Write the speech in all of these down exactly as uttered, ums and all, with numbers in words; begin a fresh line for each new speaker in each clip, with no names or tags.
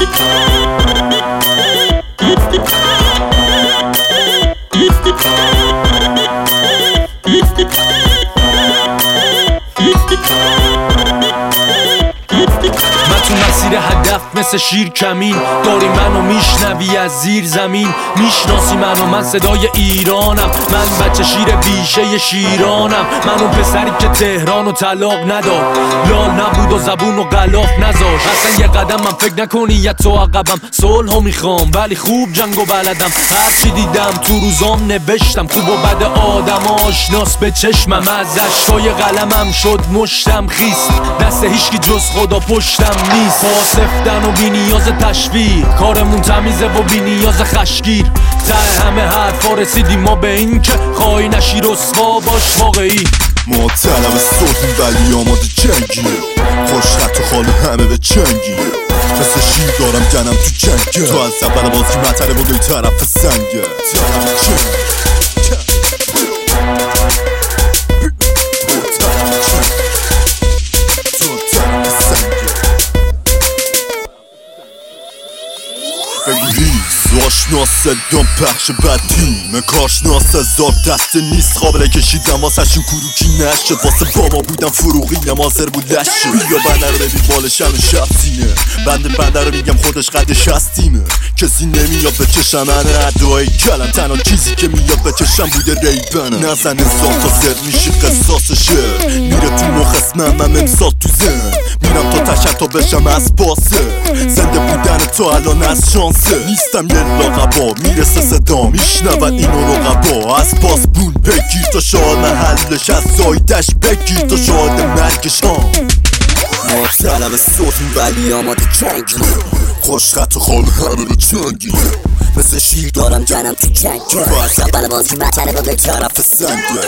تو مسیر هدف مثل شیر کمین داری منو میشنوی از زیر زمین، میشناسی منو، من صدای ایرانم، من بچه شیر بیشه شیرانم، من اون پسری که تهران و طلاق نداد، لال نبود و زبون و غلاف نذاش، اصلا یه قدم من فکر نکنی یه تو عقبم، صلحو میخوام ولی خوب جنگو بلدم، هرچی دیدم تو روزام نوشتم، خوب و بد آدم آشناس به چشمم، از اشکای قلمم شد مشتم خیست، دست هیچکی جز خدا پشتم نیست، پاسفتن و بی نیاز تشویق، کارمون تمیزه و بی نیاز خشگیر، ته همه حرفا رسیدیم ما به این که خواهی نشی رسوا باش واقعی.
ما طلب صوتیم ولی آماده جنگیم، خوش خط و خال همه به چنگیم، مثل شیر دارم جنم تو جنگه، تو از اول بازی مطره بودی طرف سنگه، طرف جنگ آشناس صدام پخش بدیم کارشناس هزار دسته نیست قابل کشیدم واسه شون کروکی نشه، واسه بابا بودم فروغی نمازر بود لشه، بیا بنده رو ببین بالشن و شفتینه، بنده بنده رو میگم خودش قدش هستیمه، کسی نمیاد به چشم من ادعای کلم، تنها چیزی که میاد به چشم بوده ریبنم، نزن انسان تا زر میشه قصاصشه، میره تو مخ اسمم من امسال تو زن، میرم تا تشت تا بشم از باسه، زنده بودن تو الان از شانسه، نیستم یه لاغبا میرسه صدا میشنون اینو رقبا، از پاس بون بگیر تا شاد محلش، از زایدش بگیر تا شاد مرگش ها، ما طلب صوتیم ولی آماده جنگیم، خوش خط و خال همه به چنگیم، مثل شیر دارم جنم تو جنگه، تو از اول بازی مطره با به طرف سنگه،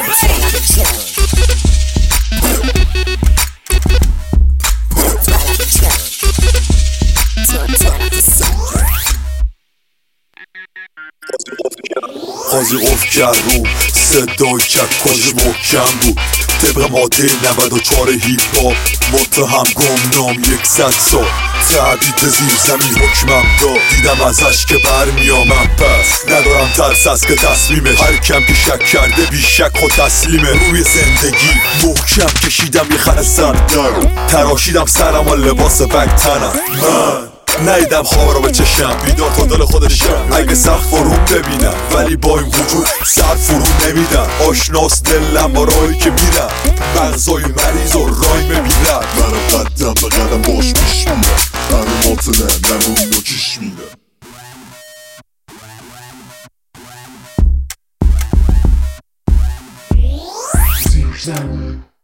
قاضی قفل کرد رو صدای کرد کاش محکم بود، طبق ماده نود و چهار هیپ هاپ متهم گمنام یکصد سال، تهدید زیر زمین حکمم داد، دیدم ازش که برمیامم، پس ندارم ترس از که تصمیمش، هر کم که شک کرده بیشک خود تسلیمه، روی زندگی محکم کشیدم یه خط سردر، تراشیدم سرم و لباس بگتنم، من نیدم خواب رو به چشم، بیدار تا دل خودشم، اگه سخت فرون ببینم ولی با این وجود سر فرون نمیدم، آشناس دلم با راهی که میرم، مغزای مریض و رای میبینم، منو قدم به قدم باش پیش میرم، همه ماطنه نمون و چیش میرم.